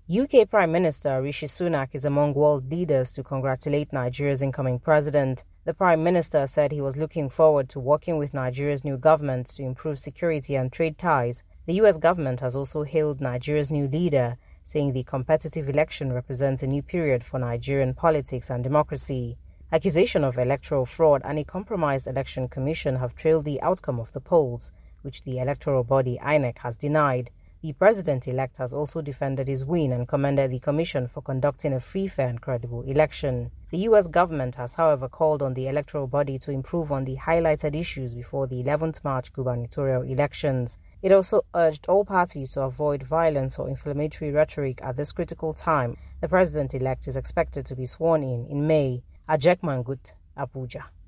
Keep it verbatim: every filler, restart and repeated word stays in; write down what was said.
U K Prime Minister Rishi Sunak is among world leaders to congratulate Nigeria's incoming president. The Prime Minister said he was looking forward to working with Nigeria's new government to improve security and trade ties. The U S government has also hailed Nigeria's new leader, saying the competitive election represents a new period for Nigerian politics and democracy. Accusation of electoral fraud and a compromised election commission have trailed the outcome of the polls, which the electoral body I N E C has denied. The president-elect has also defended his win and commended the commission for conducting a free, fair and credible election. The U S government has, however, called on the electoral body to improve on the highlighted issues before the eleventh March gubernatorial elections. It also urged all parties to avoid violence or inflammatory rhetoric at this critical time. The president-elect is expected to be sworn in in May. Ajek Mangut, Abuja.